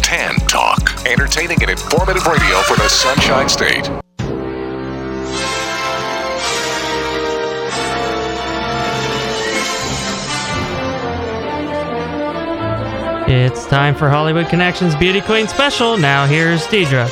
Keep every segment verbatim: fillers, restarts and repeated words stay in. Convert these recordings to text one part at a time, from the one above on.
Tan Talk. Entertaining and informative radio for the Sunshine State. It's time for Hollywood Connections Beauty Queen Special. Now here's Deidre.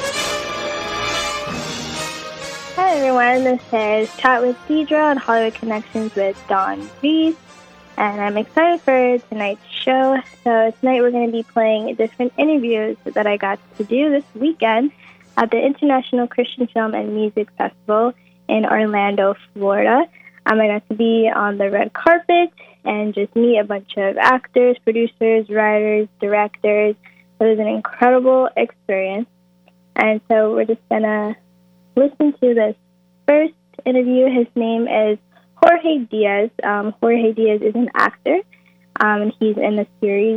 Hi everyone, this is Chat with Deidre on Hollywood Connections with Dawn Reese, and I'm excited for tonight's show. So tonight we're going to be playing different interviews that I got to do this weekend at the International Christian Film and Music Festival in Orlando, Florida. Um, I got to be on the red carpet and just meet a bunch of actors, producers, writers, directors. It was an incredible experience. And so we're just going to listen to this first interview. His name is Jorge Diaz. Um, Jorge Diaz is an actor, um, and he's in a series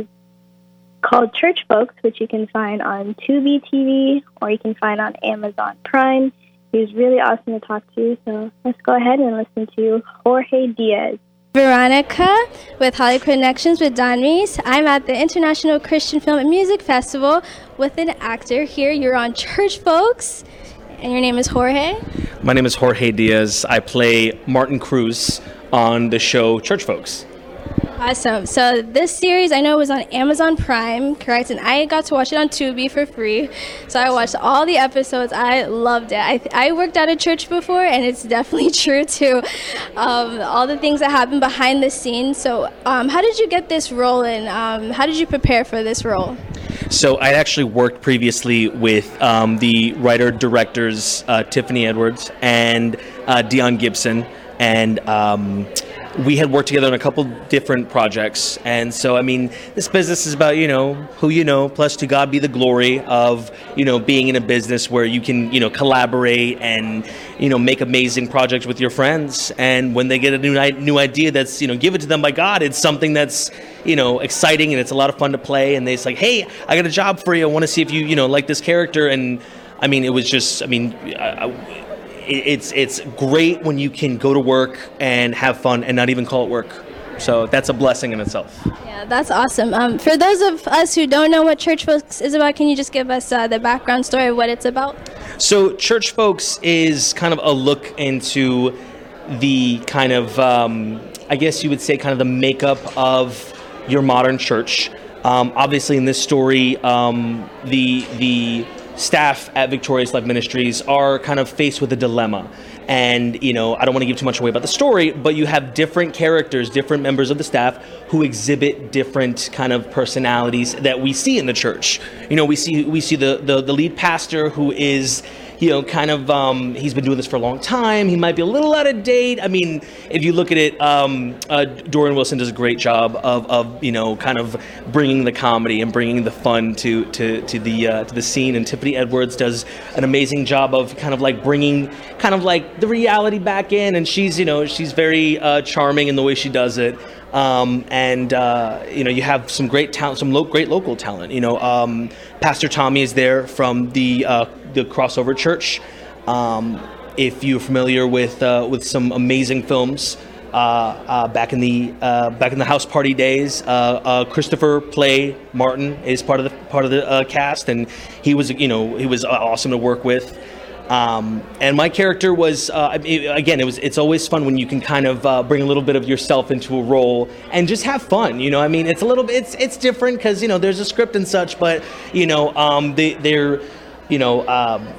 called Church Folks, which you can find on Tubi T V or you can find on Amazon Prime. He's really awesome to talk to, so let's go ahead and listen to Jorge Diaz. Veronica with Hollywood Connections with Dawn Reese. I'm at the International Christian Film and Music Festival with an actor here. You're on Church Folks, and your name is Jorge? My name is Jorge Diaz. I play Martin Cruz on the show Church Folks. Awesome. So this series, I know it was on Amazon Prime, correct? And I got to watch it on Tubi for free. So I watched all the episodes. I loved it. I, I worked at a church before, and it's definitely true too. Um, all the things that happen behind the scenes. So um, how did you get this role, and um, how did you prepare for this role? So I actually worked previously with um, the writer-directors uh, Tiffany Edwards and uh, Dion Gibson, and um, we had worked together on a couple different projects. And so, I mean, this business is about, you know, who you know, plus to God be the glory of, you know, being in a business where you can, you know, collaborate and, you know, make amazing projects with your friends. And when they get a new new idea that's, you know, given to them by God, it's something that's, you know, exciting and it's a lot of fun to play. And they're like, hey, I got a job for you. I want to see if you, you know, like this character. And I mean, it was just, I mean, I, I, It's it's great when you can go to work and have fun and not even call it work. So that's a blessing in itself. Yeah, that's awesome. Um, for those of us who don't know what Church Folks is about, can you just give us uh, the background story of what it's about? So Church Folks is kind of a look into the kind of, um, I guess you would say, kind of the makeup of your modern church. Um, obviously, in this story, um, the the staff at Victorious Life Ministries are kind of faced with a dilemma. And, you know, I don't want to give too much away about the story, but you have different characters, different members of the staff who exhibit different kind of personalities that we see in the church. You know, we see we see the, the, the lead pastor who is, you know, kind of, um, he's been doing this for a long time. He might be a little out of date. I mean, if you look at it, um, uh, Dorian Wilson does a great job of, of, you know, kind of bringing the comedy and bringing the fun to to to the uh, to the scene. And Tiffany Edwards does an amazing job of kind of like bringing kind of like the reality back in. And she's, you know, she's very uh, charming in the way she does it. Um, and, uh, you know, you have some great talent, some lo- great local talent. You know, um, Pastor Tommy is there from the uh, the Crossover Church. Um, if you're familiar with uh, with some amazing films uh, uh, back in the uh, back in the house party days, uh, uh, Christopher Play Martin is part of the part of the uh, cast, and he was, you know, he was awesome to work with. Um, and my character was, uh, it, again, it was, it's always fun when you can kind of uh, bring a little bit of yourself into a role and just have fun. You know, I mean, it's a little bit, it's, it's different because, you know, there's a script and such, but, you know, um, they, they're, you know, um,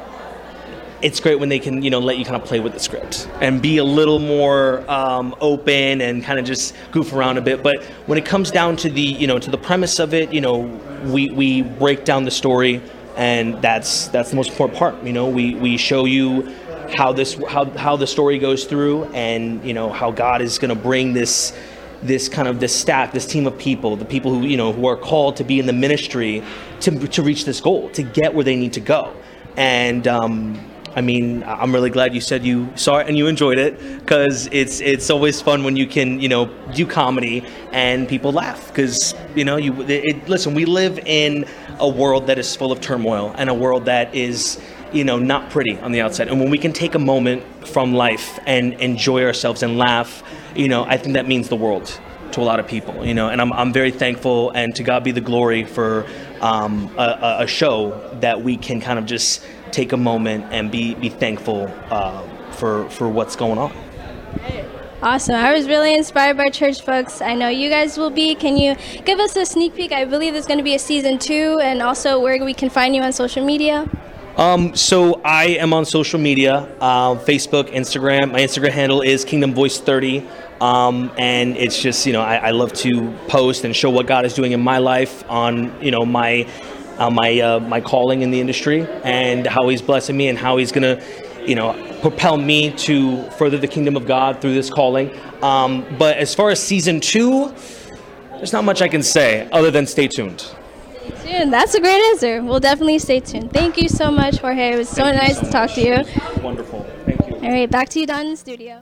it's great when they can, you know, let you kind of play with the script and be a little more um, open and kind of just goof around a bit. But when it comes down to the, you know, to the premise of it, you know, we, we break down the story. And that's that's the most important part. You know, we, we show you how this how how the story goes through, and you know how God is going to bring this this kind of this staff, this team of people, the people who you know who are called to be in the ministry to to reach this goal, to get where they need to go. And um, I mean, I'm really glad you said you saw it and you enjoyed it, because it's it's always fun when you can you know do comedy and people laugh, because you know you it, listen. We live in a world that is full of turmoil and a world that is, you know, not pretty on the outside. And when we can take a moment from life and enjoy ourselves and laugh, you know, I think that means the world to a lot of people, you know, and I'm I'm very thankful, and to God be the glory for um, a, a show that we can kind of just take a moment and be be thankful uh, for for what's going on. Awesome. I was really inspired by Church Folks. I know you guys will be. Can you give us a sneak peek? I believe there's going to be a season two, and also where we can find you on social media. Um, so I am on social media, uh, Facebook, Instagram. My Instagram handle is Kingdom Voice thirty. Um, and it's just, you know, I, I love to post and show what God is doing in my life on, you know, my uh, my uh, my calling in the industry, and how he's blessing me and how he's going to, you know, propel me to further the kingdom of God through this calling. Um, but as far as season two, there's not much I can say other than stay tuned. Stay tuned. That's a great answer. We'll definitely stay tuned. Thank you so much, Jorge. It was so Thank nice so to talk much. to you. Wonderful. Thank you. All right, back to you, Don, in the studio.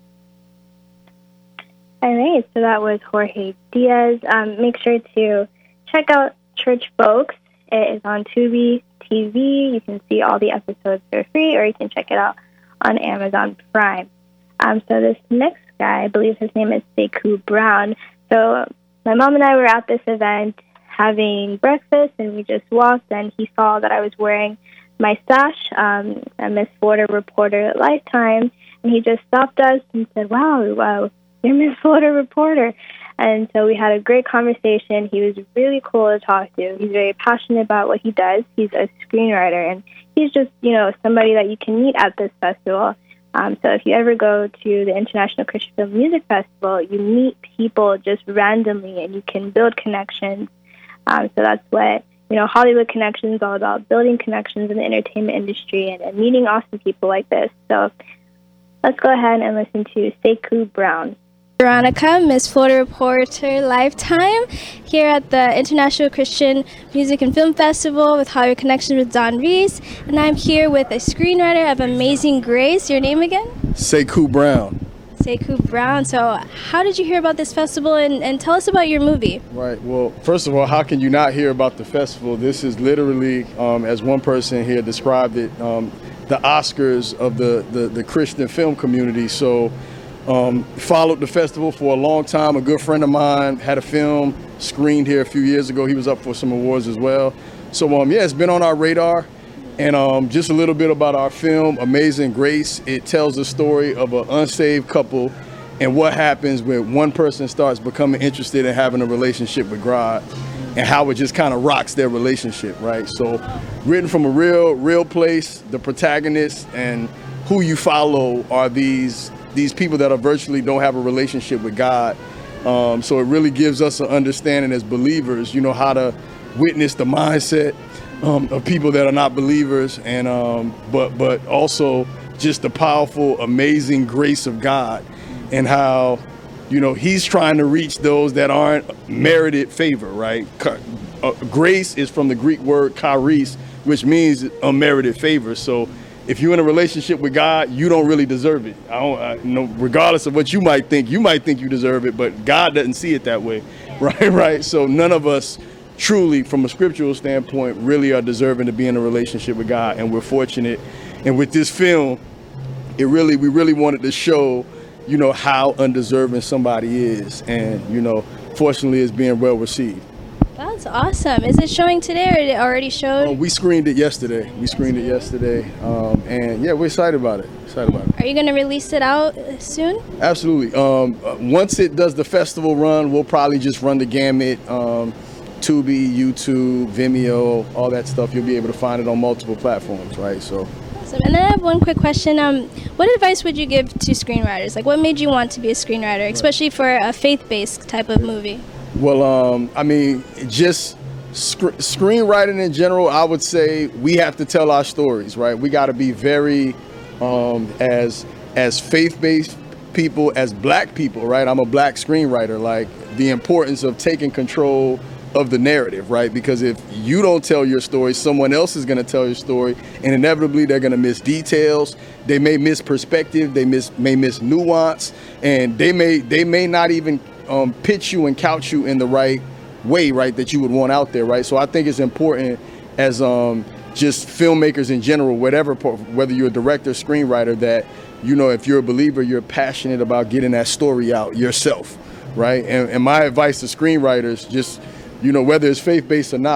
All right, so that was Jorge Diaz. Um, make sure to check out Church Folks. It is on Tubi T V. You can see all the episodes for free, or you can check it out on Amazon Prime. Um, so this next guy, I believe his name is Sekou Brown. So my mom and I were at this event having breakfast, and we just walked, and he saw that I was wearing my sash, um, a Miss Florida reporter at Lifetime, and he just stopped us and said, wow, wow, you're Miss Florida reporter. And so we had a great conversation. He was really cool to talk to. He's very passionate about what he does. He's a screenwriter, and he's just, you know, somebody that you can meet at this festival. Um, so if you ever go to the International Christian Film Music Festival, you meet people just randomly, and you can build connections. Um, so that's what, you know, Hollywood Connections is all about, building connections in the entertainment industry and, and meeting awesome people like this. So let's go ahead and listen to Sekou Brown. Veronica, Miss Florida reporter, Lifetime, here at the International Christian Music and Film Festival with Hollywood Connections with Don Reese, and I'm here with a screenwriter of Amazing Grace. Your name again? Sekou Brown. Sekou Brown. So how did you hear about this festival, and, and tell us about your movie? Right. Well, first of all, how can you not hear about the festival? This is literally, um, as one person here described it, um, the Oscars of the, the, the Christian film community. So Um, followed the festival for a long time. A good friend of mine had a film screened here a few years ago. He was up for some awards as well. So um, yeah, it's been on our radar. And um, just a little bit about our film, Amazing Grace. It tells the story of an unsaved couple and what happens when one person starts becoming interested in having a relationship with God, and how it just kind of rocks their relationship, right? So written from a real, real place. The protagonists and who you follow are these these people that are virtually don't have a relationship with God. Um, so it really gives us an understanding as believers, you know, how to witness the mindset um, of people that are not believers, and um, but but also just the powerful, amazing grace of God, and how, you know, he's trying to reach those that aren't merited favor, right? Uh, grace is from the Greek word charis, which means unmerited favor. So if you're in a relationship with God, you don't really deserve it. I don't, I, you know, regardless of what you might think, you might think you deserve it, but God doesn't see it that way, right? Right. So none of us truly, from a scriptural standpoint, really are deserving to be in a relationship with God, and we're fortunate. And with this film, it really, we really wanted to show, you know, how undeserving somebody is, and, you know, fortunately, it's being well received. That's awesome. Is it showing today, or it already showed? Uh, we screened it yesterday. We screened it yesterday. Um, and yeah, we're excited about it. Excited about it. Are you going to release it out soon? Absolutely. Um, uh, once it does the festival run, we'll probably just run the gamut. Um, Tubi, YouTube, Vimeo, all that stuff. You'll be able to find it on multiple platforms, right? So. Awesome. And then I have one quick question. Um, what advice would you give to screenwriters? Like, what made you want to be a screenwriter, especially for a faith-based type of movie? Well, um, I mean, just sc- screenwriting in general, I would say we have to tell our stories, right? We got to be very, um, as as faith-based people, as black people, right? I'm a black screenwriter, like the importance of taking control of the narrative, right? Because if you don't tell your story, someone else is going to tell your story, and inevitably they're going to miss details. They may miss perspective. They miss may miss nuance, and they may they may not even Um, pitch you and couch you in the right way, right, that you would want out there, right? So I think it's important as um, just filmmakers in general, whatever, whether you're a director, screenwriter, that, you know, if you're a believer, you're passionate about getting that story out yourself, right? And, and my advice to screenwriters, just, you know, whether it's faith-based or not,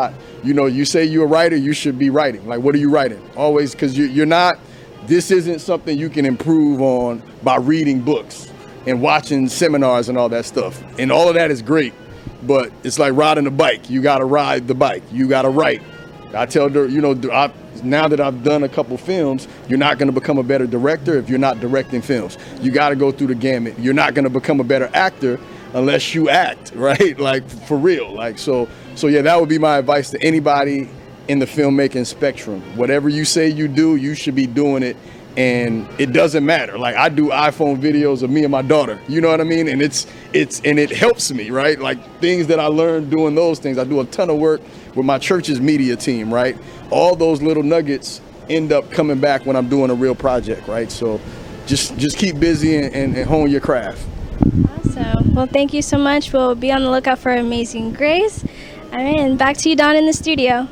You know, you say you're a writer, you should be writing. Like, what are you writing? Always, because you, you're not, this isn't something you can improve on by reading books and watching seminars and all that stuff. And all of that is great, but it's like riding a bike. You got to ride the bike. You got to write. I tell her, you know, I, now that I've done a couple films, you're not going to become a better director if you're not directing films. You got to go through the gamut. You're not going to become a better actor unless you act, right? Like, for real. Like, so, so yeah, that would be my advice to anybody in the filmmaking spectrum. Whatever you say you do, you should be doing it. And it doesn't matter. Like, I do iPhone videos of me and my daughter, you know what I mean? And it's, it's, and it helps me, right? Like, things that I learned doing those things. I do a ton of work with my church's media team, right? All those little nuggets end up coming back when I'm doing a real project, right? So just, just keep busy and, and, and hone your craft. Awesome. Well, thank you so much. We'll be on the lookout for Amazing Grace. All right, and back to you, Dawn, in the studio.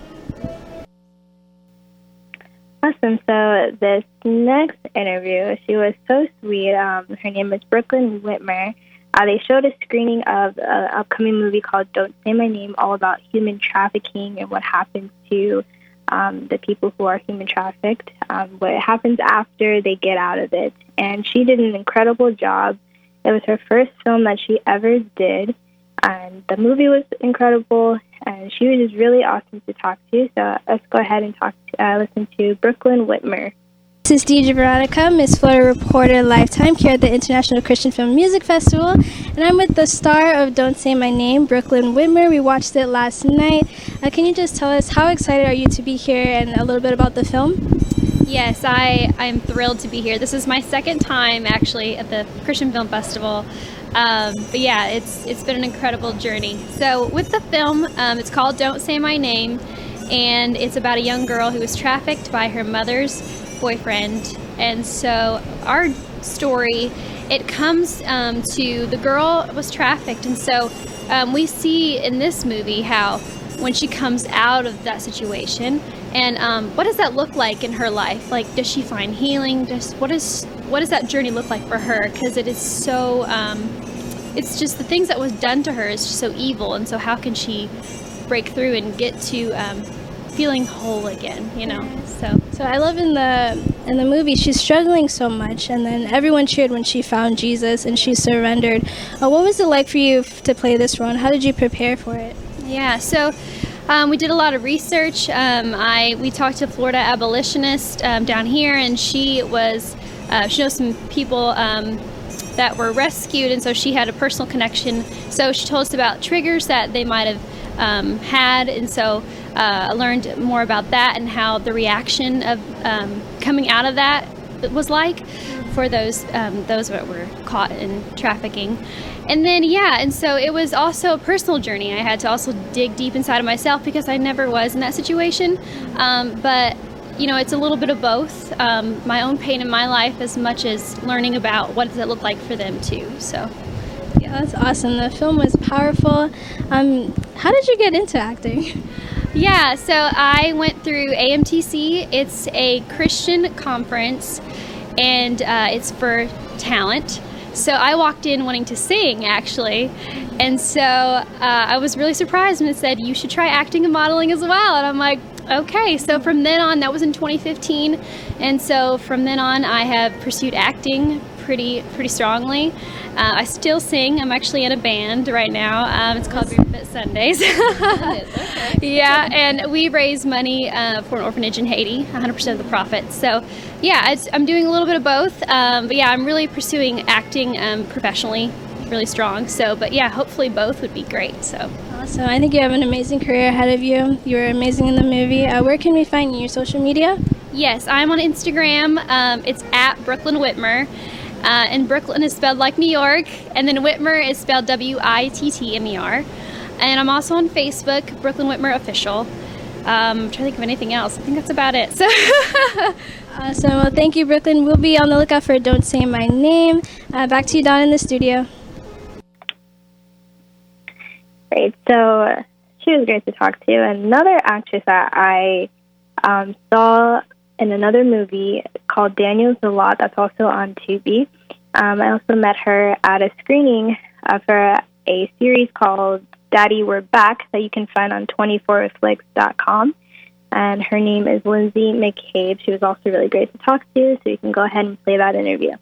Awesome. So this next interview, she was so sweet. Um, her name is Brooklyn Whitmer. Uh, they showed a screening of an upcoming movie called Don't Say My Name, all about human trafficking and what happens to um, the people who are human trafficked, um, what happens after they get out of it. And she did an incredible job. It was her first film that she ever did. And the movie was incredible, and she was just really awesome to talk to. So let's go ahead and talk to, uh, listen to Brooklyn Whitmer. This is Deidre Veronica, Miss Florida Reporter Lifetime, here at the International Christian Film Music Festival. And I'm with the star of Don't Say My Name, Brooklyn Whitmer. We watched it last night. Uh, can you just tell us how excited are you to be here and a little bit about the film? Yes, I, I'm thrilled to be here. This is my second time, actually, at the Christian Film Festival. Um, but yeah, it's it's been an incredible journey. So with the film, um, it's called Don't Say My Name, and it's about a young girl who was trafficked by her mother's boyfriend. And so our story, it comes um, to the girl was trafficked, and so um, we see in this movie how when she comes out of that situation, and um, what does that look like in her life? Like, does she find healing? Does what is what does that journey look like for her? Because it is so, um, it's just the things that was done to her is just so evil, and so how can she break through and get to um, feeling whole again? You know, so. So I love in the in the movie she's struggling so much, and then everyone cheered when she found Jesus and she surrendered. Uh, what was it like for you f- to play this role, and how did you prepare for it? Yeah, so um, we did a lot of research. Um, I we talked to a Florida abolitionist um, down here, and she was uh, she knows some people um, that were rescued, and so she had a personal connection. So she told us about triggers that they might have um, had, and so uh, I learned more about that and how the reaction of um, coming out of that was like for those um, those that were caught in trafficking. And then, yeah, and so it was also a personal journey. I had to also dig deep inside of myself because I never was in that situation. Um, but, you know, it's a little bit of both. Um, my own pain in my life as much as learning about what does it look like for them, too. So, yeah, that's awesome. The film was powerful. Um, how did you get into acting? Yeah, so I went through A M T C. It's a Christian conference, and uh, it's for talent. So I walked in wanting to sing, actually, and so uh, I was really surprised when it said, you should try acting and modeling as well, and I'm like, okay. So from then on, that was in twenty fifteen, and so from then on, I have pursued acting pretty pretty strongly. Uh, I still sing. I'm actually in a band right now. Um, it's called Green Fit Sundays. Yeah, and we raise money uh, for an orphanage in Haiti, one hundred percent of the profits. So, yeah, it's, I'm doing a little bit of both. Um, but yeah, I'm really pursuing acting um, professionally, really strong. So, but yeah, hopefully both would be great. So. Awesome. I think you have an amazing career ahead of you. You were amazing in the movie. Uh, where can we find you? Your social media? Yes, I'm on Instagram. Um, it's at Brooklyn Whitmer. Uh, and Brooklyn is spelled like New York, and then Whitmer is spelled W I T T M E R. And I'm also on Facebook, Brooklyn Whitmer Official. Um, I'm trying to think of anything else. I think that's about it. So. Awesome. Well, thank you, Brooklyn. We'll be on the lookout for Don't Say My Name. Uh, back to you, Dawn, in the studio. Great. So uh, she was great to talk to. Another actress that I um, saw in another movie called Daniel's a Lot, that's also on Tubi. Um, I also met her at a screening uh, for a series called Daddy We're Back that you can find on twenty-four flicks dot com. And her name is Lindsay McCabe. She was also really great to talk to, so you can go ahead and play that interview.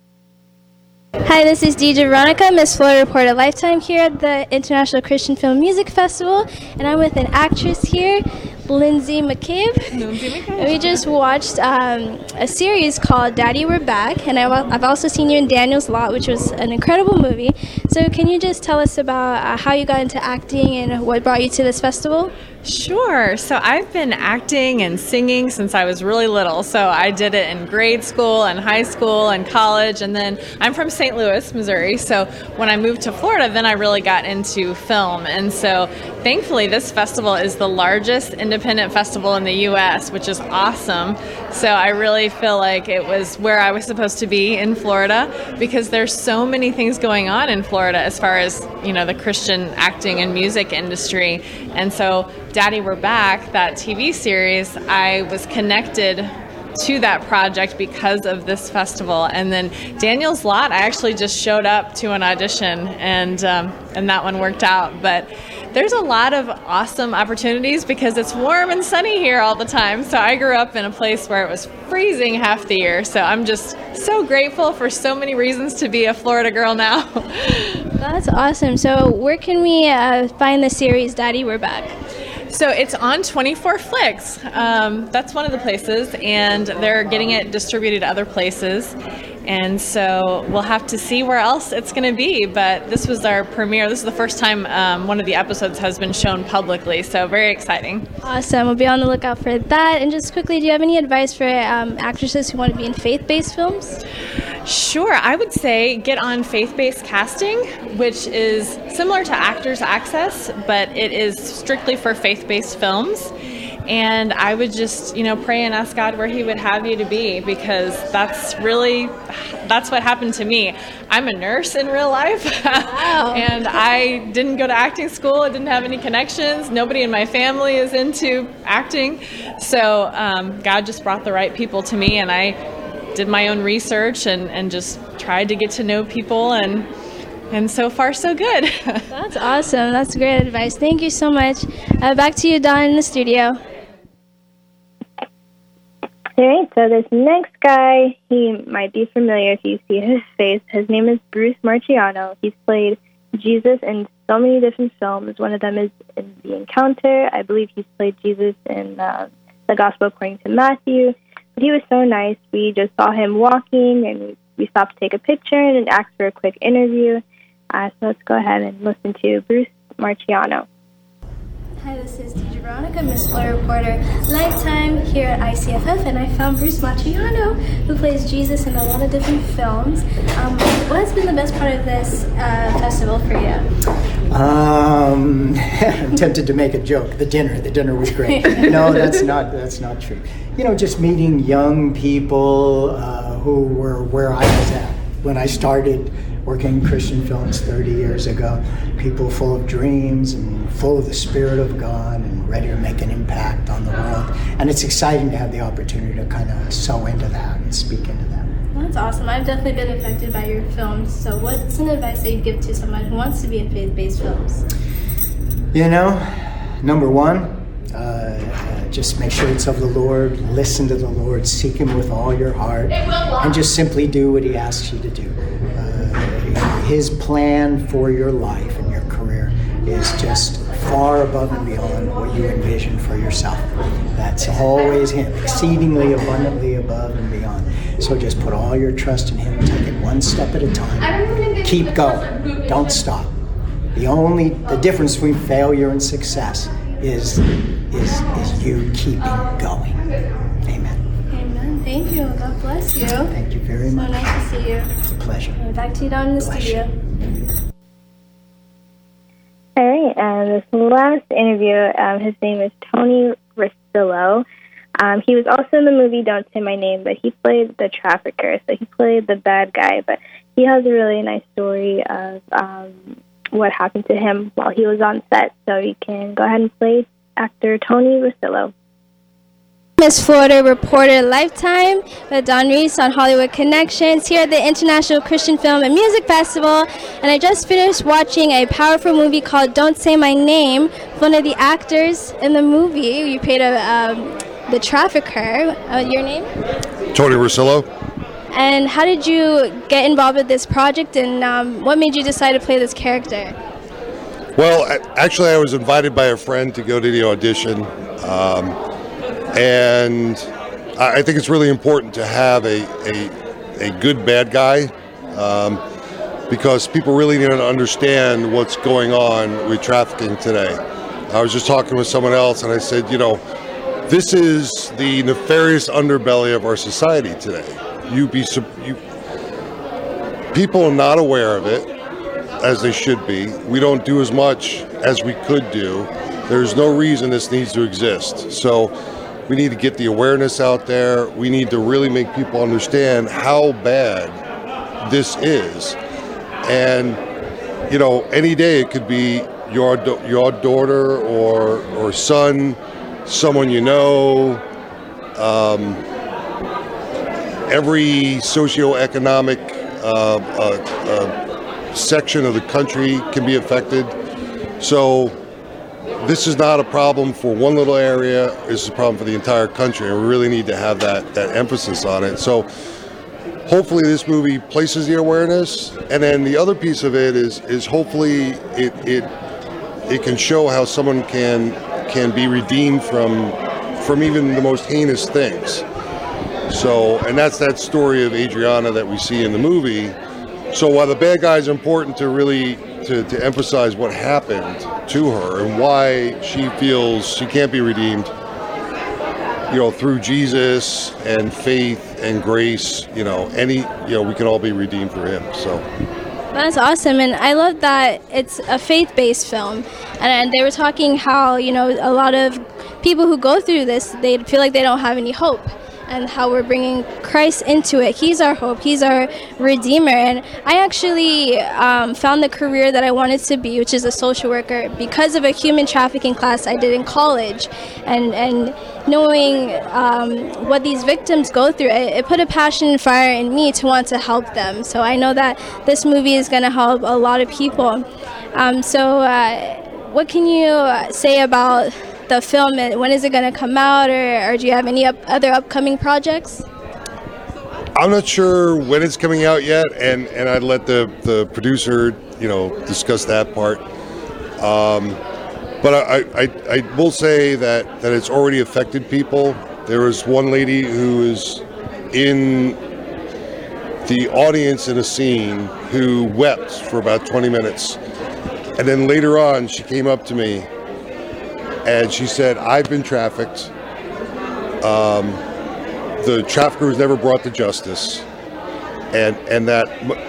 Hi, this is Deidre Veronica, Miss Florida Reporter Lifetime here at the International Christian Film Music Festival, and I'm with an actress here, Lindsay McCabe. Lindsay McCabe. We just watched um, a series called Daddy We're Back, and I, I've also seen you in Daniel's Lot, which was an incredible movie. So can you just tell us about uh, how you got into acting and what brought you to this festival? Sure. So I've been acting and singing since I was really little. So I did it in grade school and high school and college. And then I'm from Saint Louis, Missouri. So when I moved to Florida, then I really got into film. And so thankfully, this festival is the largest independent festival in the U S, which is awesome. So I really feel like it was where I was supposed to be in Florida, because there's so many things going on in Florida as far as, you know, the Christian acting and music industry. And so Daddy We're Back, that T V series, I was connected to that project because of this festival. And then Daniel's Lot, I actually just showed up to an audition, and um, and that one worked out. But there's a lot of awesome opportunities because it's warm and sunny here all the time. So I grew up in a place where it was freezing half the year. So I'm just so grateful for so many reasons to be a Florida girl now. That's awesome. So where can we uh, find the series Daddy We're Back? So it's on twenty-four flicks. Um, that's one of the places, and they're getting it distributed other places. And so we'll have to see where else it's going to be. But this was our premiere. This is the first time um, one of the episodes has been shown publicly. So very exciting. Awesome. We'll be on the lookout for that. And just quickly, do you have any advice for um, actresses who want to be in faith-based films? Sure. I would say get on faith-based casting, which is similar to Actors Access, but it is strictly for faith-based films. And I would just, you know, pray and ask God where he would have you to be, because that's really, that's what happened to me. I'm a nurse in real life. Wow. And I didn't go to acting school. I didn't have any connections. Nobody in my family is into acting. So um, God just brought the right people to me, and I did my own research and, and just tried to get to know people, and and so far so good. That's awesome. That's great advice. Thank you so much. Uh, back to you, Don, in the studio. All right, so this next guy, he might be familiar if you see his face. His name is Bruce Marchiano. He's played Jesus in so many different films. One of them is in The Encounter. I believe he's played Jesus in uh, The Gospel According to Matthew. But he was so nice. We just saw him walking, and we, we stopped to take a picture and asked for a quick interview. Uh, so let's go ahead and listen to Bruce Marchiano. Hi, this is Deidre Veronica, Miss Florida Reporter Lifetime here at I C F F, and I found Bruce Marchiano, who plays Jesus in a lot of different films. Um, what has been the best part of this uh, festival for you? Um, I'm tempted to make a joke. The dinner, the dinner was great. No, that's not that's not true. You know, just meeting young people uh, who were where I was at when I started working in Christian films thirty years ago. People full of dreams and full of the Spirit of God and ready to make an impact on the world. And it's exciting to have the opportunity to kind of sow into that and speak into that. Well, that's awesome. I've definitely been affected by your films. So what's an advice that you'd give to someone who wants to be in faith-based films? You know, number one, uh, just make sure it's of the Lord. Listen to the Lord. Seek him with all your heart. And just simply do what he asks you to do. Uh, his plan for your life and your career is just far above and beyond what you envision for yourself. That's always him, exceedingly abundantly above and beyond. So just put all your trust in him. Take it one step at a time. Keep going. Don't stop. The only the difference between failure and success is is is you keeping going. Amen. Amen. Thank you. God bless you. Thank you very much. So nice to see you. It's a pleasure. And back to you down in the Bless studio. you. All right, and this last interview, um, his name is Tony Rosillo. Um, he was also in the movie Don't Say My Name, but he played the trafficker, so he played the bad guy. But he has a really nice story of um, what happened to him while he was on set. So you can go ahead and play actor Tony Rosillo. Miss Florida reporter Lifetime with Don Reese on Hollywood Connections here at the International Christian Film and Music Festival. And I just finished watching a powerful movie called Don't Say My Name. One of the actors in the movie, you played a, um, the trafficker. Uh, your name? Tony Rosillo. And how did you get involved with this project, and um, what made you decide to play this character? Well, actually, I was invited by a friend to go to the audition. Um, And I think it's really important to have a, a, a good bad guy um, because people really need to understand what's going on with trafficking today. I was just talking with someone else and I said, you know, this is the nefarious underbelly of our society today. You be you, people are not aware of it as they should be. We don't do as much as we could do. There's no reason this needs to exist. So we need to get the awareness out there. We need to really make people understand how bad this is. And, you know, any day it could be your your daughter or or son, someone you know. Um, every socioeconomic uh, uh, uh, section of the country can be affected. So this is not a problem for one little area. This is a problem for the entire country, and we really need to have that, that emphasis on it. So hopefully this movie places the awareness, and then the other piece of it is is hopefully it it it can show how someone can can be redeemed from from even the most heinous things. So, and that's that story of Adriana that we see in the movie. So while the bad guy is important to really to, to emphasize what happened to her and why she feels she can't be redeemed, you know, through Jesus and faith and grace, you know, any, you know, we can all be redeemed through him. So that's awesome. And I love that it's a faith-based film. And they were talking how, you know, a lot of people who go through this, they feel like they don't have any hope. And how we're bringing Christ into it. He's our hope. He's our Redeemer. And I actually um, found the career that I wanted to be, which is a social worker, because of a human trafficking class I did in college. And and knowing um, what these victims go through, it, it put a passion and fire in me to want to help them. So I know that this movie is going to help a lot of people. Um, so uh, what can you say about the film, and when is it going to come out, or, or do you have any up, other upcoming projects? I'm not sure when it's coming out yet, and, and I'd let the, the producer, you know, discuss that part. Um, but I, I, I will say that, that it's already affected people. There was one lady who is in the audience in a scene who wept for about twenty minutes. And then later on, she came up to me and she said, I've been trafficked. Um, the trafficker was never brought to justice. And and that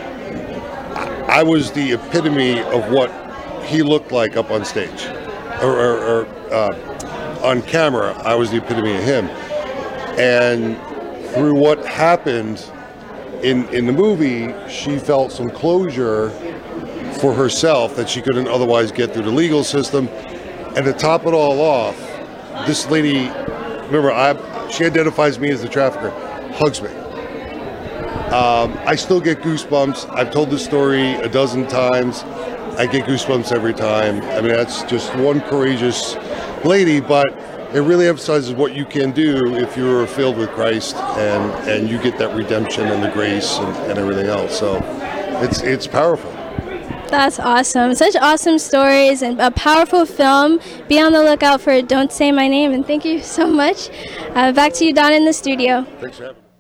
I was the epitome of what he looked like up on stage. Or, or, or uh, on camera, I was the epitome of him. And through what happened in, in the movie, she felt some closure for herself that she couldn't otherwise get through the legal system. And to top it all off, this lady, remember, I, she identifies me as the trafficker, hugs me. Um, I still get goosebumps. I've told this story a dozen times. I get goosebumps every time. I mean, that's just one courageous lady, but it really emphasizes what you can do if you're filled with Christ and, and you get that redemption and the grace and, and everything else. So it's it's powerful. That's awesome. Such awesome stories and a powerful film. Be on the lookout for Don't Say My Name, and thank you so much. Uh, back to you, Don, in the studio. Thanks for having me.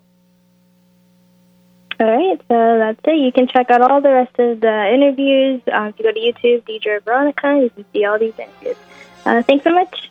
All right, so that's it. You can check out all the rest of the interviews. Um, if you go to YouTube, Deidre Veronica, you can see all these interviews. Uh, thanks so much.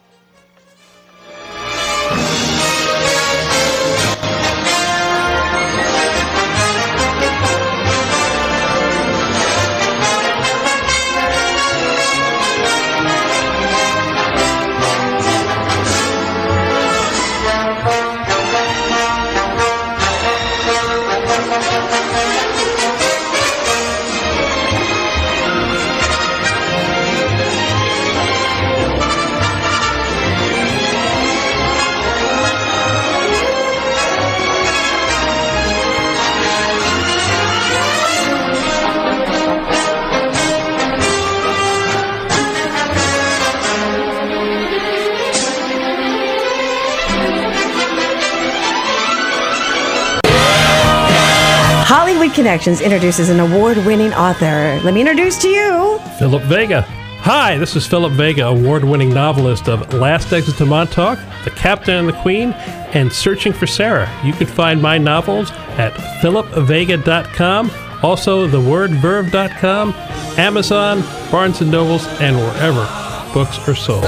Hollywood Connections introduces an award-winning author. Let me introduce to you... Philip Vega. Hi, this is Philip Vega, award-winning novelist of Last Exit to Montauk, The Captain and the Queen, and Searching for Sarah. You can find my novels at philip vega dot com, also the word verve dot com, Amazon, Barnes and Nobles, and wherever books are sold.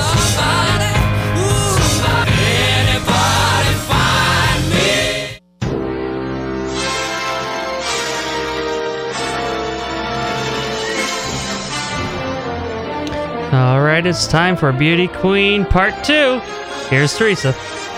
All right, it's time for Beauty Queen Part two. Here's Teresa.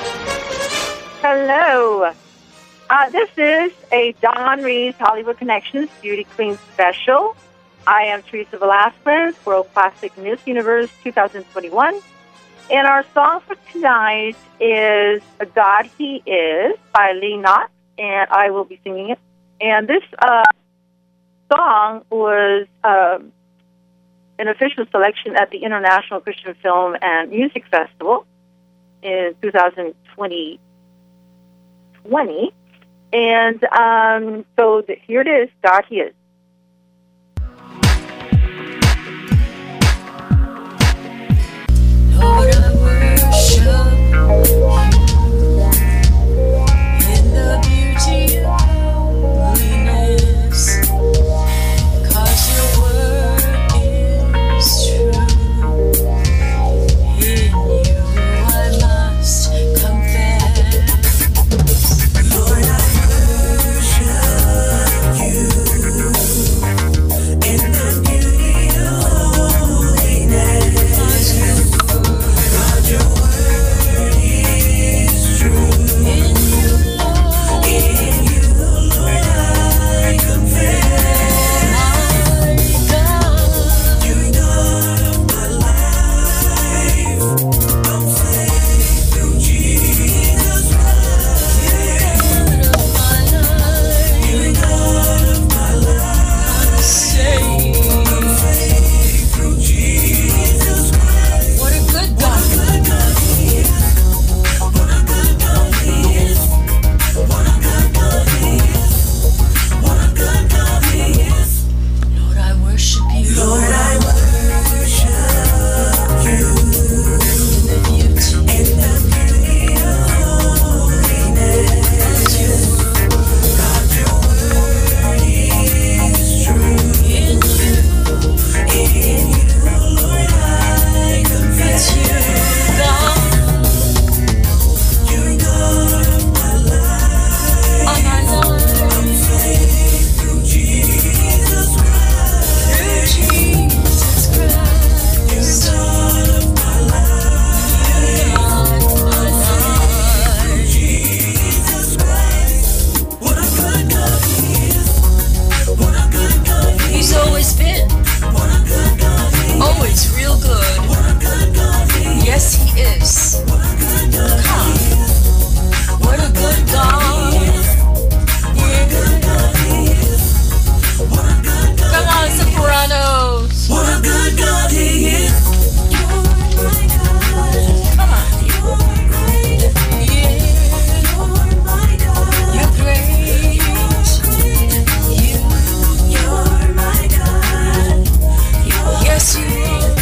Hello. Uh, this is a Don Rees Hollywood Connections Beauty Queen special. I am Teresa Velasquez, World Classic Miss Universe twenty twenty-one. And our song for tonight is God He Is by Lee Knott, and I will be singing it. And this uh, song was... Um, an official selection at the International Christian Film and Music Festival in two thousand twenty. And um, so the, here it is, God He Is. Lord, I worship you in the beauty of holiness, 'cause your word is true. In you I must confess. Lord, I worship you in the beauty of holiness. God, your word is true. In you, Lord, in you, Lord, I confess. My God, you're God of my life. I'm saved through Jesus Christ. You're God of my life. You're God of my life. I'm saved. I'm saved through Jesus Christ. What a good God. What a good God He is. What a good God He is. What a good God He is. What a good God He is. Lord, I worship you. Lord, I worship you. In the beauty, in the beauty of holiness. God, your word is true. In you, in you, Lord, I confess. You, God, you're God of my life. Of my life. I'm saved through Jesus Christ. Through Jesus Christ. You're God of my life. You're God of my life. Through Jesus Christ. What a good God He is. What a good God He is. He's always been. What a good God He is. Always real good. What a good God He is. Yes, He is. What a good God He is. What a good God He is. What a good God He is. What a good God. Come on, sopranos. What a good God He is. You're my God. Come on. You're great. Yeah. You're my God. You're great. You, you're my God. You're yes, you are.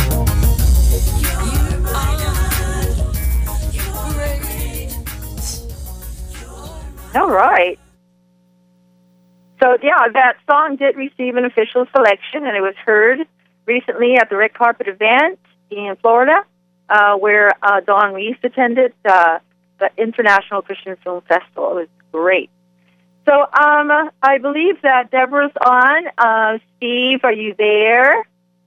You're my God. You're great. All right. So, yeah, that song did receive an official selection, and it was heard recently at the Red Carpet event in Florida, uh, where uh, Dawn Reese attended uh, the International Christian Film Festival. It was great. So um, I believe that Deborah's on. Uh, Steve, are you there?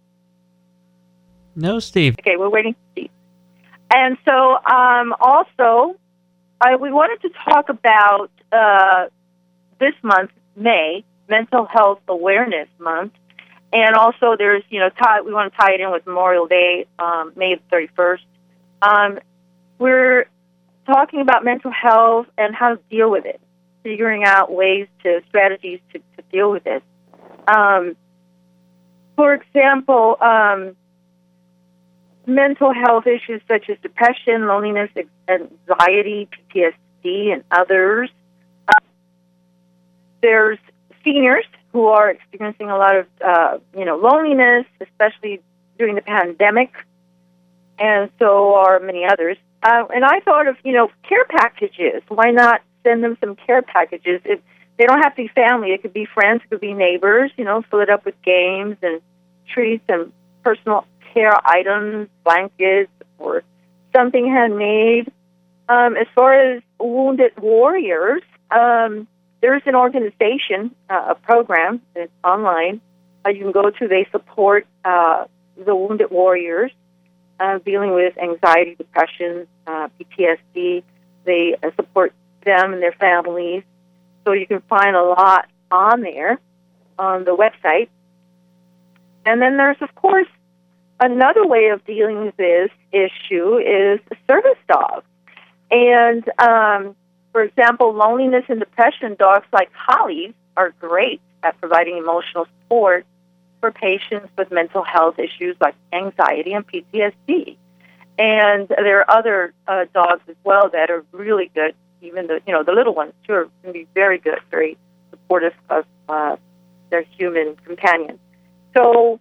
No, Steve. Okay, we're waiting for Steve. And so um, also, I, we wanted to talk about uh, this month, May, Mental Health Awareness Month. And also there's, you know, tie, we want to tie it in with Memorial Day, um, May the thirty-first. Um, we're talking about mental health and how to deal with it, figuring out ways to, strategies to, to deal with it. Um, for example, um, mental health issues such as depression, loneliness, anxiety, P T S D, and others. Uh, there's seniors who are experiencing a lot of, uh, you know, loneliness, especially during the pandemic, and so are many others. Uh, and I thought of, you know, care packages. Why not send them some care packages? It, they don't have to be family. It could be friends. It could be neighbors, you know, fill it up with games and treats and personal care items, blankets, or something handmade. Um, as far as Wounded Warriors, um, there's an organization, uh, a program that's online. Uh, you can go to. They support uh, the Wounded Warriors uh, dealing with anxiety, depression, uh, P T S D. They uh, support them and their families. So you can find a lot on there on the website. And then there's, of course, another way of dealing with this issue is service dogs. And, um, for example, loneliness and depression, dogs like Hollies are great at providing emotional support for patients with mental health issues like anxiety and P T S D. And there are other uh, dogs as well that are really good. Even the, you know, the little ones, too, are can be very good, very supportive of uh, their human companions. So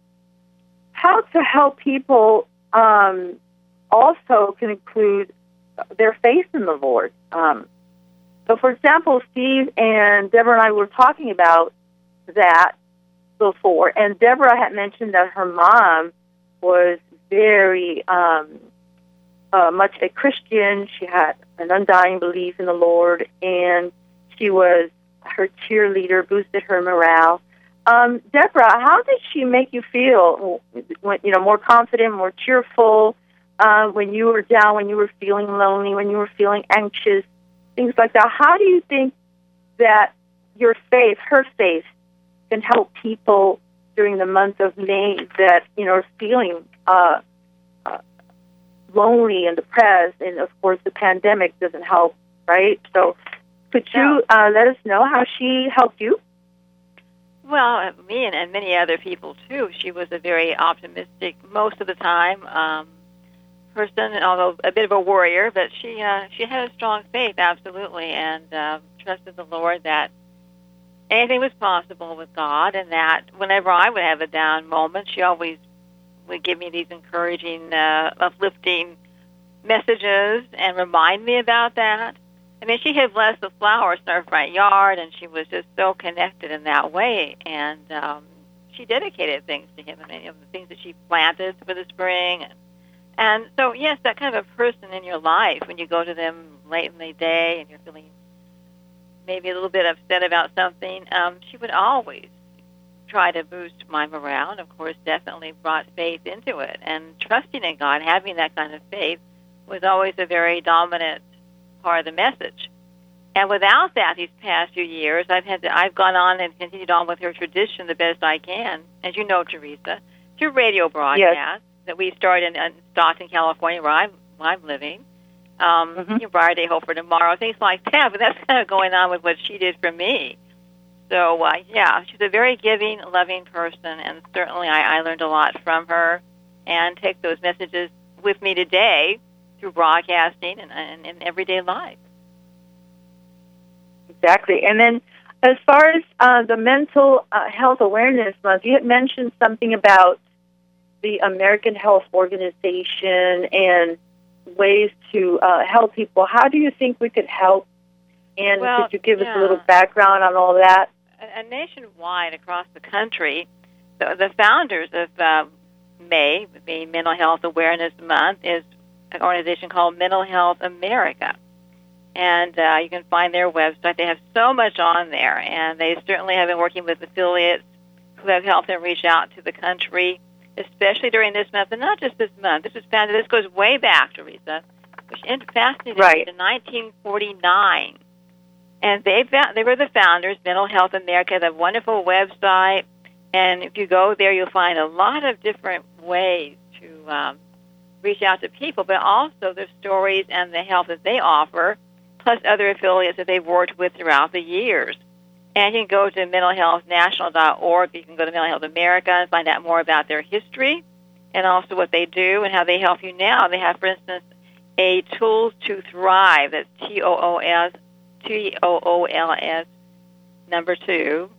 how to help people um, also can include their faith in the Lord. Um, so, for example, Steve and Deborah and I were talking about that before, and Deborah had mentioned that her mom was very um, uh, much a Christian. She had an undying belief in the Lord, and she was her cheerleader, boosted her morale. Um, Deborah, how did she make you feel? When, you know, more confident, more cheerful, uh, when you were down, when you were feeling lonely, when you were feeling anxious, things like that. How do you think that your faith, her faith, can help people during the month of May that, you know, are feeling uh, uh, lonely and depressed? And, of course, the pandemic doesn't help, right? So could you uh, let us know how she helped you? Well, me and, and many other people, too. She was a very optimistic, most of the time, um, person, although a bit of a warrior, but she uh, she had a strong faith, absolutely, and uh, trusted the Lord that anything was possible with God, and that whenever I would have a down moment, she always would give me these encouraging, uh, uplifting messages and remind me about that. I mean, she had blessed the flowers in her front yard, and she was just so connected in that way. And um, she dedicated things to him. I mean, you know, the things that she planted for the spring. And, and so, yes, that kind of a person in your life, when you go to them late in the day and you're feeling maybe a little bit upset about something, um, she would always try to boost my morale, and, of course, definitely brought faith into it. And trusting in God, having that kind of faith, was always a very dominant part of the message. And without that, these past few years, I've had to, I've gone on and continued on with her tradition the best I can, as you know, Teresa, through radio broadcasts yes. that we started in, in Stockton, California, where I'm, where I'm living. Um, mm-hmm. you know, Briar Day Hope for Tomorrow, things like that. But that's kind of going on with what she did for me. So, uh, yeah, she's a very giving, loving person, and certainly I, I learned a lot from her and take those messages with me today through broadcasting and, and in everyday life. Exactly. And then as far as uh, the Mental uh, Health Awareness Month, you had mentioned something about the American Health Organization and ways to uh, help people. How do you think we could help? And well, could you give yeah. us a little background on all that? A, a nationwide, across the country, the, the founders of uh, May, the Mental Health Awareness Month, is an organization called Mental Health America. And uh, you can find their website. They have so much on there, and they certainly have been working with affiliates who have helped them reach out to the country, especially during this month, and not just this month. This was founded, this goes way back, Teresa, which fascinated right. me, in nineteen forty-nine. And they they were the founders, Mental Health America, the wonderful website. And if you go there, you'll find a lot of different ways to um, reach out to people, but also their stories and the help that they offer, plus other affiliates that they've worked with throughout the years. And you can go to mental health national dot org. You can go to Mental Health America and find out more about their history and also what they do and how they help you now. They have, for instance, a Tools to Thrive. That's T O O S, T O O L S, number two,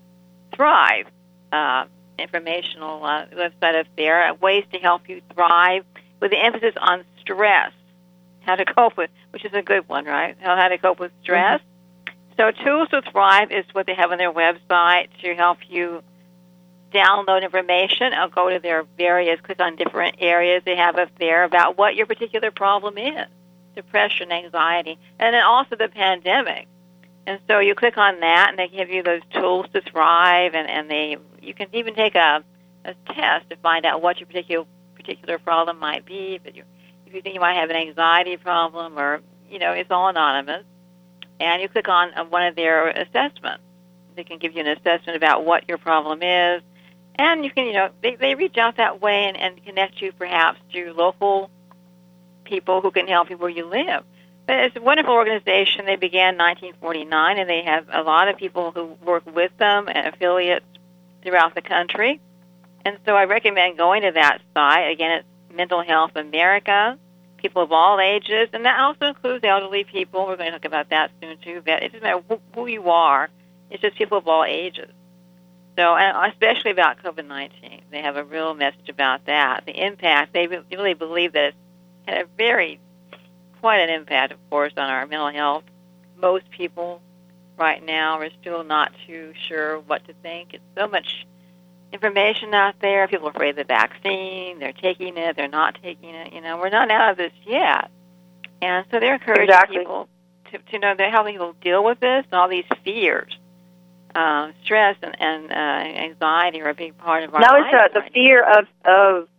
Thrive uh, informational uh, website up there, uh, ways to help you thrive with the emphasis on stress, how to cope with, which is a good one, right? How, how to cope with stress. Mm-hmm. So Tools to Thrive is what they have on their website to help you download information. I'll go to their various, click on different areas they have up there about what your particular problem is, depression, anxiety, and then also the pandemic. And so you click on that, and they give you those tools to thrive, and, and they you can even take a, a test to find out what your particular particular problem might be. If, you're, if you think you might have an anxiety problem, or, you know, it's all anonymous. And you click on one of their assessments. They can give you an assessment about what your problem is. And you can, you know, they, they reach out that way and, and connect you perhaps to local people who can help you where you live. But it's a wonderful organization. They began in nineteen forty-nine, and they have a lot of people who work with them and affiliates throughout the country. And so I recommend going to that site. Again, it's Mental Health America, people of all ages, and that also includes elderly people. We're going to talk about that soon, too. But it doesn't matter who, who you are. It's just people of all ages. So, and especially about COVID nineteen. They have a real message about that. The impact, they really believe that it's had a very, quite an impact, of course, on our mental health. Most people right now are still not too sure what to think. It's so much information out there. People are afraid of the vaccine. They're taking it. They're not taking it. You know, we're not out of this yet. And so they're encouraging Exactly. people to, to know that how people deal with this and all these fears. Uh, stress and, and uh, anxiety are a big part of our Now lives. it's uh, the right fear of of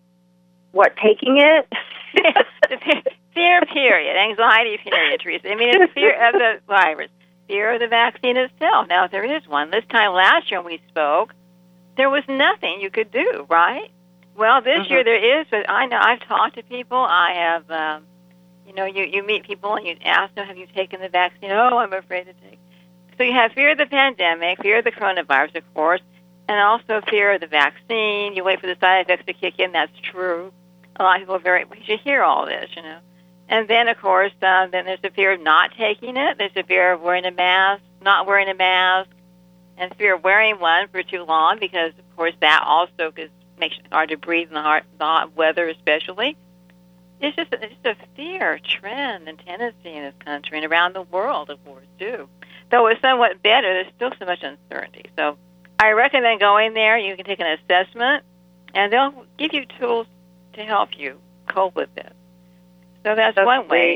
what taking it. the fear, fear period, anxiety period, Teresa. I mean, it's fear of the virus, fear of the vaccine itself. Now, there is one. This time last year when we spoke, there was nothing you could do, right? Well, this Mhm. year there is, but I know I've talked to people. I have, um, you know, you, you meet people and you ask them, have you taken the vaccine? Oh, I'm afraid to take. So you have fear of the pandemic, fear of the coronavirus, of course, and also fear of the vaccine. You wait for the side effects to kick in. That's true. A lot of people are very, we should hear all this, you know. And then, of course, uh, then there's the fear of not taking it. There's the fear of wearing a mask, not wearing a mask, and fear of wearing one for too long because, of course, that also cause, makes it hard to breathe in the hot, the hot weather especially. It's just, it's just a fear trend and tendency in this country and around the world, of course, too. Though it's somewhat better, there's still so much uncertainty. So I recommend going there. You can take an assessment, and they'll give you tools to help you cope with this. So that's, That's one great. way.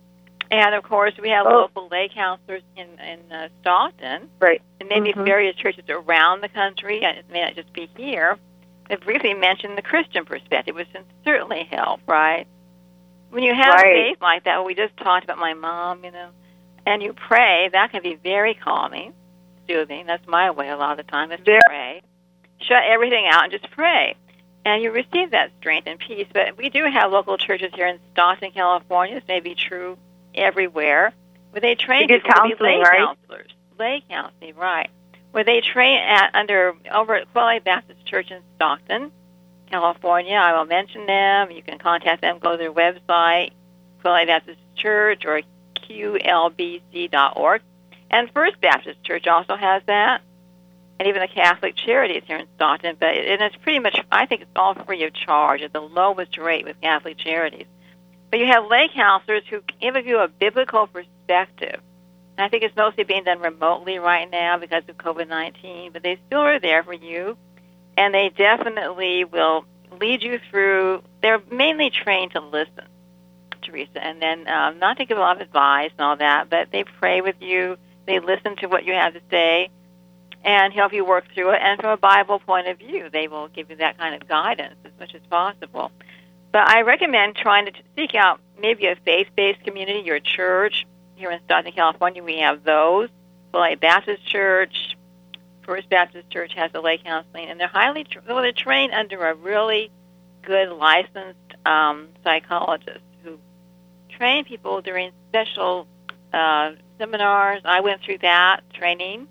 And, of course, we have Oh. local lay counselors in, in uh, Stockton. Right. And maybe Mhm. various churches around the country. And it may not just be here. They briefly mentioned the Christian perspective, which can certainly help, right? When you have Right. faith like that, we just talked about my mom, you know, and you pray, that can be very calming, soothing. That's my way a lot of the time, is to Very- pray. Shut everything out and just pray. And you receive that strength and peace. But we do have local churches here in Stockton, California. This may be true everywhere, where they train You get people to be counseling, lay right? counselors. Lay counseling, right. Where they train at under over at Quality Baptist Church in Stockton, California. I will mention them. You can contact them. Go to their website, Quality Baptist Church, or Q L B C dot org. And First Baptist Church also has that, and even the Catholic Charities here in Stockton. But it, and it's pretty much, I think it's all free of charge at the lowest rate with Catholic Charities. But you have lay counselors who give you a biblical perspective. And I think it's mostly being done remotely right now because of COVID nineteen, but they still are there for you, and they definitely will lead you through. They're mainly trained to listen, Teresa, and then um, not to give a lot of advice and all that, but they pray with you. They listen to what you have to say and help you work through it. And from a Bible point of view, they will give you that kind of guidance as much as possible. But I recommend trying to seek out maybe a faith-based community, your church. Here in Stockton, California, we have those. Like Baptist Church, First Baptist Church has a lay counseling, and they're highly tra- well, they're trained under a really good licensed um, psychologist who train people during special uh, seminars. I went through that training,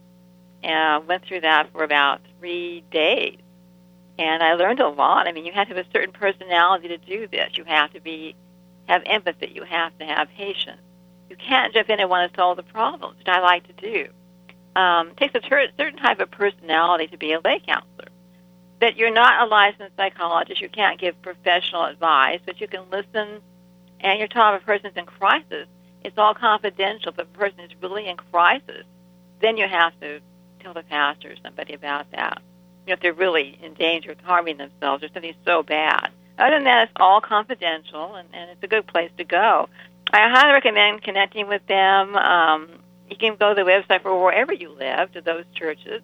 and went through that for about three days. And I learned a lot. I mean, you have to have a certain personality to do this. You have to be have empathy. You have to have patience. You can't jump in and want to solve the problems, which I like to do. um, it takes a ter- certain type of personality to be a lay counselor. That you're not a licensed psychologist, you can't give professional advice, but you can listen, and you're talking if a person's in crisis. It's all confidential. If a person is really in crisis, then you have to tell the pastor or somebody about that. You know, if they're really in danger of harming themselves or something so bad. Other than that, it's all confidential, and, and it's a good place to go. I highly recommend connecting with them. Um, you can go to the website for wherever you live, to those churches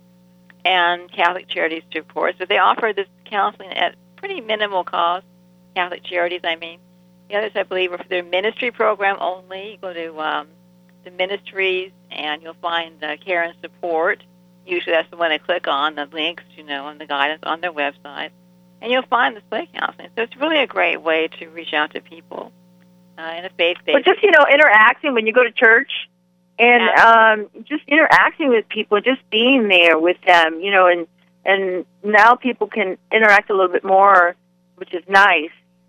and Catholic Charities, of course. But they offer this counseling at pretty minimal cost, Catholic Charities, I mean. The others, I believe, are for their ministry program only. You go to um, the ministries, and you'll find uh, care and support. Usually that's the one I click on, the links, you know, and the guidance on their website. And you'll find the play counseling. So it's really a great way to reach out to people uh, in a faith-based. But just, you know, interacting when you go to church and um, just interacting with people, just being there with them, you know, and, and now people can interact a little bit more, which is nice.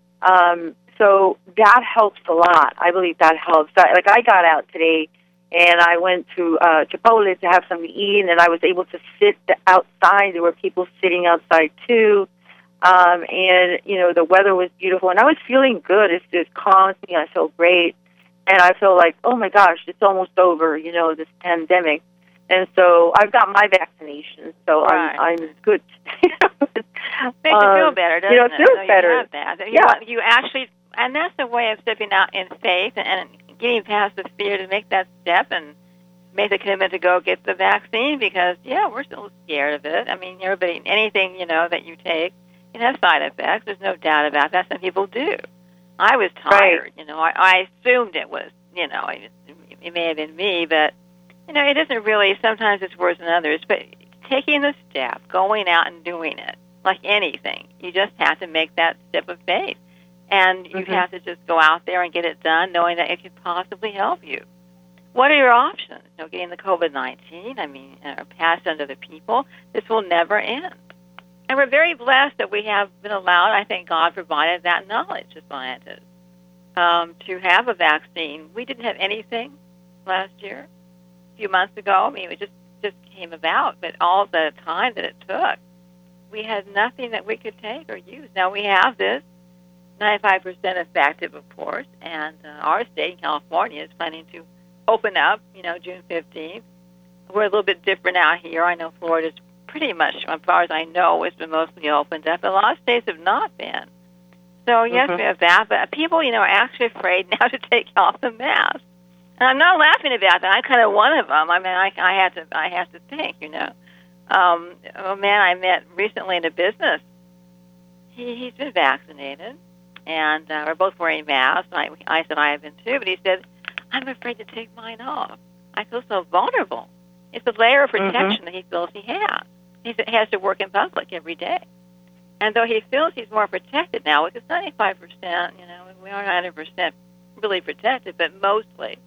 Um, so that helps a lot. I believe that helps. I, like, I got out today, and I went to uh, Chipotle to have something to eat, and I was able to sit outside. There were people sitting outside, too. Um, and, you know, the weather was beautiful, and I was feeling good. It just calms me. I feel great. And I feel like, oh, my gosh, it's almost over, you know, this pandemic. And so I've got my vaccination, so Right. I'm, I'm good. Makes you feel Um, better, doesn't you know, it? it feels So you better. have that. You, Yeah. want- you actually, and that's a way of stepping out in faith and, and getting past the fear to make that step and make the commitment to go get the vaccine because, yeah, we're still scared of it. I mean, everybody, anything, you know, that you take can have side effects. There's no doubt about that. Some people do. I was tired, Right. you know. I, I assumed it was, you know, it, it may have been me, but, you know, it isn't really. Sometimes it's worse than others. But taking the step, going out and doing it, like anything, you just have to make that step of faith. And you Mhm. have to just go out there and get it done, knowing that it could possibly help you. What are your options? You know, getting the COVID nineteen, I mean, or passed on to other people. This will never end. And we're very blessed that we have been allowed, I think God provided that knowledge to scientists, um, to have a vaccine. We didn't have anything last year, a few months ago. I mean, it just, just came about, but all the time that it took, we had nothing that we could take or use. Now we have this, ninety-five percent effective, of course, and uh, our state in California is planning to open up, you know, June fifteenth. We're a little bit different out here. I know Florida's pretty much, as far as I know, has been mostly opened up. A lot of states have not been. So, yes, Mhm. we have that, but people, you know, are actually afraid now to take off the mask. And I'm not laughing about that. I'm kind of one of them. I mean, I, I had to, I have to think, you know. Um, a man I met recently in a business, he, he's been vaccinated, and uh, we're both wearing masks. I, I said I have been too, but he said, I'm afraid to take mine off. I feel so vulnerable. It's a layer of protection Mhm. that he feels he has. He has to work in public every day. And though he feels he's more protected now, which is ninety-five percent, you know, we are one hundred percent really protected, but mostly.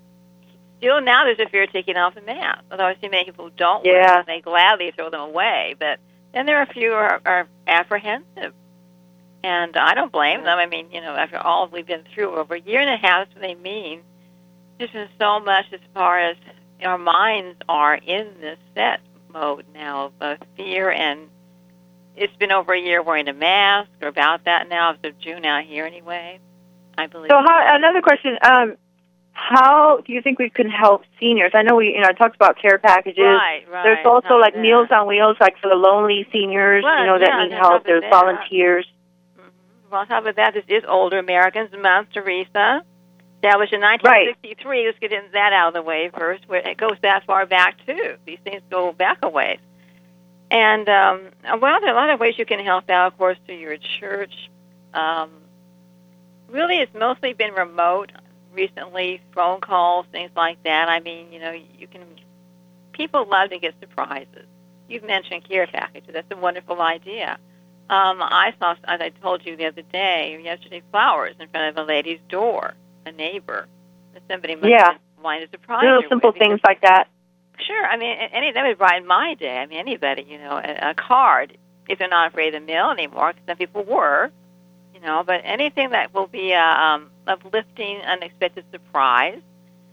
Still now there's a fear of taking off the mask. Although I see many people don't wear Yeah. them, they gladly throw them away. But then there are a few who are, are apprehensive. And I don't blame them. I mean, you know, after all we've been through over a year and a half, that's what they mean. There's been so much as far as our minds are in this set mode now of fear, and it's been over a year wearing a mask, or about that now, as of June out here anyway, I believe. So how, another question, um, how do you think we can help seniors? I know we, you know, I talked about care packages. Right, right. There's also Not like that. Meals on Wheels, like for the lonely seniors, Well, you know, that yeah, need on help. top of There's that. volunteers. Well, on top of that, this is Older Americans Month, Teresa. Established in nineteen sixty-three. Let's get into that out of the way first. Where it goes that far back, too. These things go back a ways. And, um, well, there are a lot of ways you can help out, of course, through your church. Um, really, it's mostly been remote recently, phone calls, things like that. I mean, you know, you can, people love to get surprises. You've mentioned care packages. That's a wonderful idea. Um, I saw, as I told you the other day, yesterday, flowers in front of a lady's door, a neighbor, that somebody must Yeah. have wanted to surprise Little her simple with. things like that. Sure. I mean, any that would brighten my day. I mean, anybody, you know, a, a card, if they're not afraid of the mail anymore, because some people were, you know, but anything that will be a um, uplifting, unexpected surprise.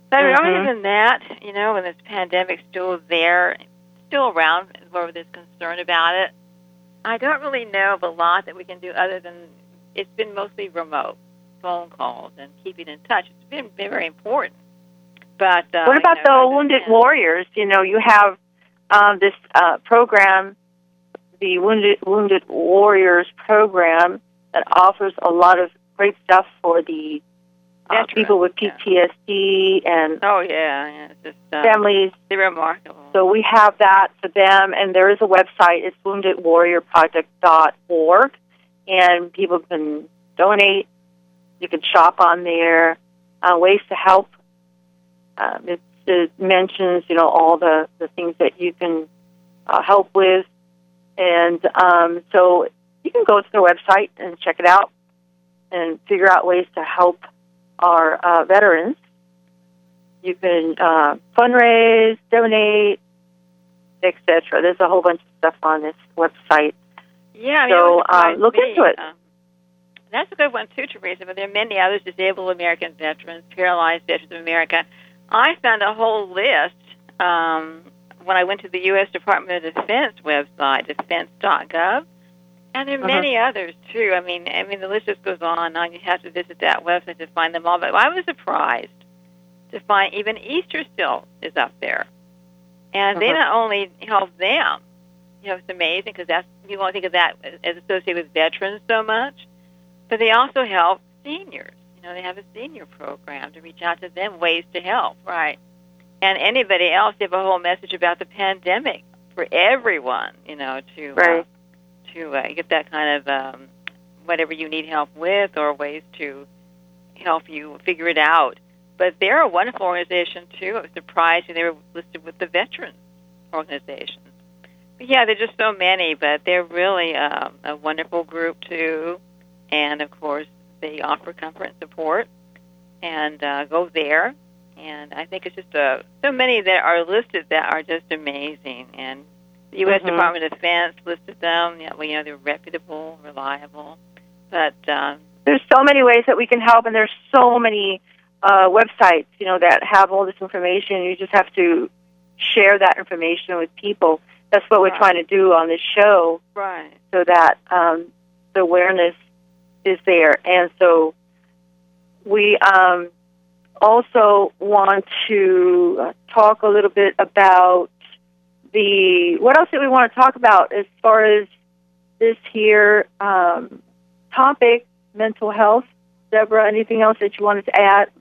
But Mhm. other than that, you know, when this pandemic's still there, still around, where there's concern about it, I don't really know of a lot that we can do other than it's been mostly remote phone calls and keeping in touch. It's been very important. But uh, What about you know, the Wounded Warriors? You know, you have um, this uh, program, the Wounded Wounded Warriors program, that offers a lot of great stuff for the uh, people with P T S D and oh yeah, yeah, it's just uh, families. They're remarkable. So we have that for them, and there is a website. It's wounded warrior project dot org, and people can donate. You can shop on there. Uh, ways to help. Um, it, it mentions, you know, all the, the things that you can uh, help with. And um, so you can go to their website and check it out and figure out ways to help our uh, veterans. You can uh, fundraise, donate, et cetera. There's a whole bunch of stuff on this website. Yeah, I mean, so it uh, surprised look me. into it. Um, that's a good one too, Teresa. But there are many others: disabled American veterans, paralyzed veterans of America. I found a whole list um, when I went to the U S Department of Defense website, defense dot gov, and there are Uh-huh. many others too. I mean, I mean, the list just goes on and on. You have to visit that website to find them all. But I was surprised to find even Easter still is up there, and they Uh-huh. not only help them. You know, it's amazing because that's you want to think of that as associated with veterans so much, but they also help seniors. You know, they have a senior program to reach out to them, ways to help, right? And anybody else, they have a whole message about the pandemic for everyone. You know, to Right. uh, to uh, get that kind of um, whatever you need help with, or ways to help you figure it out. But they're a wonderful organization too. I was surprised when they were listed with the veterans organizations. But yeah, there's just so many, but they're really um, a wonderful group too. And of course, they offer comfort and support. And uh, go there. And I think it's just uh, so many that are listed that are just amazing. And the U S Mhm. Department of Defense listed them. Yeah, well, you know, they're reputable, reliable. But um, There's so many ways that we can help, and there's so many uh, websites, you know, that have all this information. You just have to share that information with people. That's what we're Right. trying to do on this show, right. so that um, the awareness is there. And so we um, also want to uh, talk a little bit about the, what else did we want to talk about as far as this here um, topic, mental health? Deborah, anything else that you wanted to add?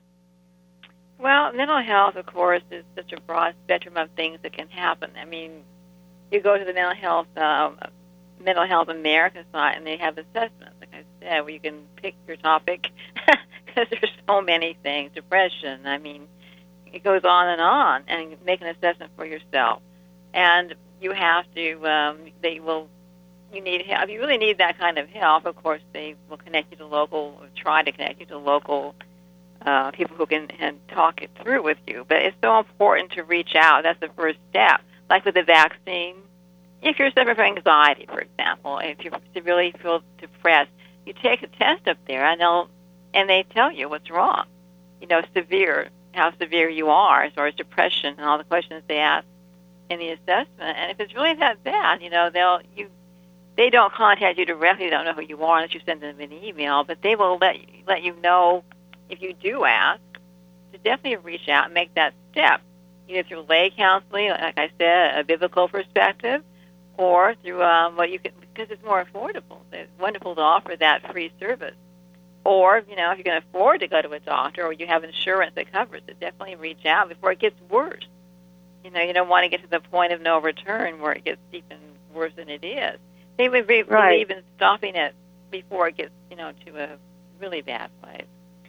Well, mental health, of course, is such a broad spectrum of things that can happen. I mean, you go to the mental health uh, Mental Health America site, and they have assessments, like I said, where you can pick your topic, because there's so many things. Depression, I mean, it goes on and on, and make an assessment for yourself. And you have to, um, they will, you need help. If you really need that kind of help, of course, they will connect you to local, or try to connect you to local uh, people who can and talk it through with you. But it's so important to reach out. That's the first step. Like with the vaccine, if you're suffering from anxiety, for example, if you really feel depressed, you take a test up there, and they'll and they tell you what's wrong. You know, severe, how severe you are as far as depression, and all the questions they ask in the assessment. And if it's really that bad, you know, they'll you they don't contact you directly. They don't know who you are unless you send them an email, but they will let you, let you know if you do ask to definitely reach out and make that step, either through lay counseling, like I said, a biblical perspective, or through um, what you can, because it's more affordable. It's wonderful to offer that free service. Or, you know, if you can afford to go to a doctor, or you have insurance that covers it, definitely reach out before it gets worse. You know, you don't want to get to the point of no return where it gets even worse than it is. They would be, Right. believe in stopping it before it gets, you know, to a really bad place.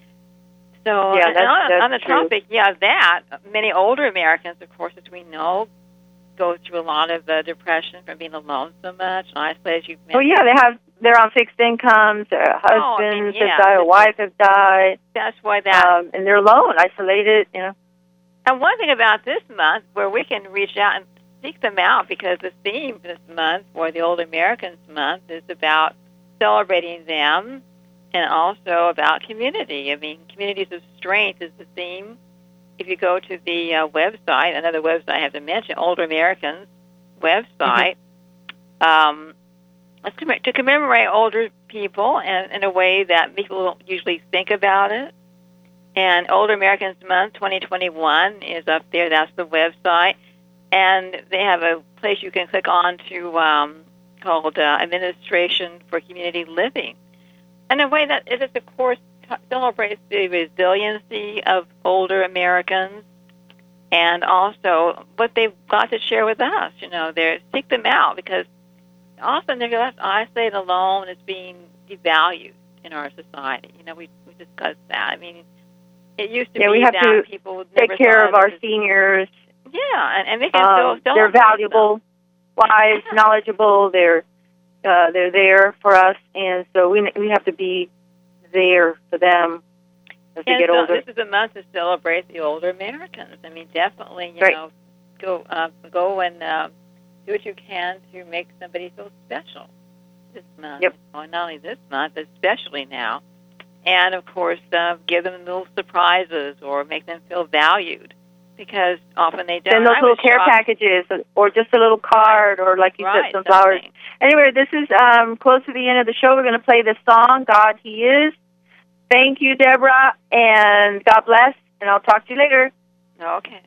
So Yeah, and that's- on, that's on the true. topic, yeah, that, many older Americans, of course, as we know, go through a lot of uh, depression from being alone so much and isolated. You've Oh, yeah, they have, they're on fixed incomes, their Oh, I mean, husbands yeah. have died, a wife has died, That's why that. um, and they're alone, isolated, you know. And one thing about this month, where we can reach out and seek them out, because the theme this month, for the Old Americans Month, is about celebrating them and also about community. I mean, communities of strength is the theme. if you go to the uh, website, another website I have to mention, Older Americans website, mm-hmm. um, it's comm- to commemorate older people and in a way that people don't usually think about it. And Older Americans Month twenty twenty-one is up there. That's the website. And they have a place you can click on to um, called uh, Administration for Community Living. And in a way that it is, of course, t- celebrates the resiliency of older Americans and also what they've got to share with us. You know, they seek them out because often they're left isolated alone as being devalued in our society. You know, we, we discussed that. I mean, it used to yeah, be we have that to people would take never care of thought our it was- seniors. Yeah, and, and they can Um, still they're valuable, wise, knowledgeable. They're uh, they're there for us, and so we we have to be there for them as they And get so older. this is a month to celebrate the older Americans. I mean, definitely, you Right. know, go uh, go and uh, do what you can to make somebody feel special this month. Yep. Well, not only this month, but especially now. And, of course, uh, give them little surprises or make them feel valued because often they don't. Send those I little was care shocked. packages, or just a little card, or like you Right, said, some flowers. something. Anyway, this is um, close to the end of the show. We're going to play this song, God He Is. Thank you, Deborah, and God bless, and I'll talk to you later. Okay.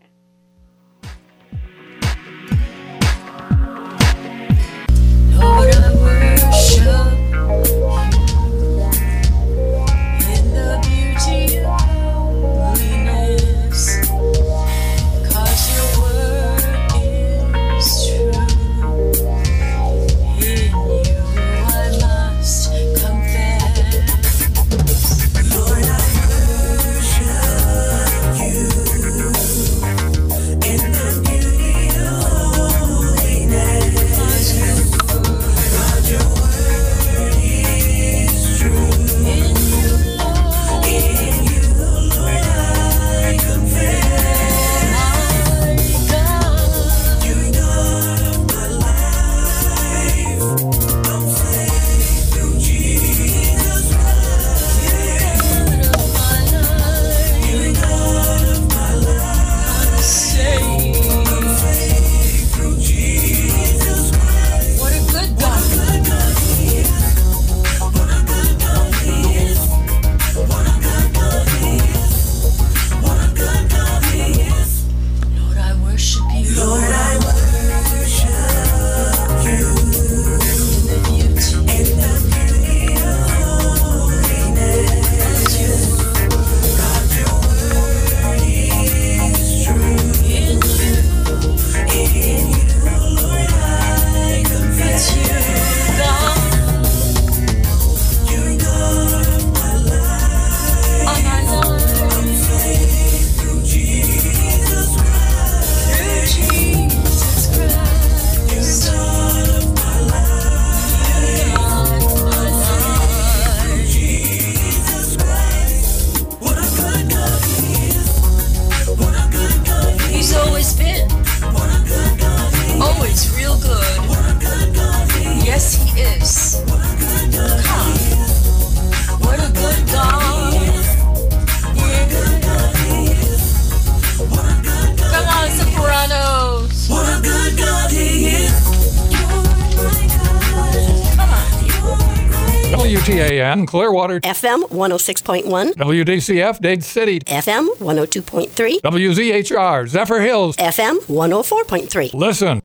Lord, I worship in the beauty of holiness, 'cause your word is true. In you I must confess. Lord, I worship you in the beauty of holiness. God, your word is true. In you, Lord, in you, Lord, I confess. My God, you're God of my life. I'm saved through Jesus Christ. You're God of my life. You're God of my life. I'm saved. I'm saved through Jesus Christ. What a good God. What a good God He is. What a good God He is. What a good God He is. What a good God He is. Lord, I worship you. Lord, I worship you. In the beauty, in the beauty of holiness. God, your word is true. In you, in you, Lord, I confess. You, God, you're God of my life. Of my life. I'm saved through Jesus Christ. Through Jesus Christ. You're God of my life. You're God of my life. Jesus Christ. What a good God He is. What a good God He is. He's always been. What a good God He is. Always real good. What a good God He is. Yes, He is. What a good God He is. What a good God He is. What a good God He is. What a good God. Come on, Sopranos. What a good God He is. Come on. W T A N, Clearwater. F M one oh six point one. W D C F, Dade City. F M one oh two point three. W Z H R, Zephyr Hills. F M one oh four point three. Listen.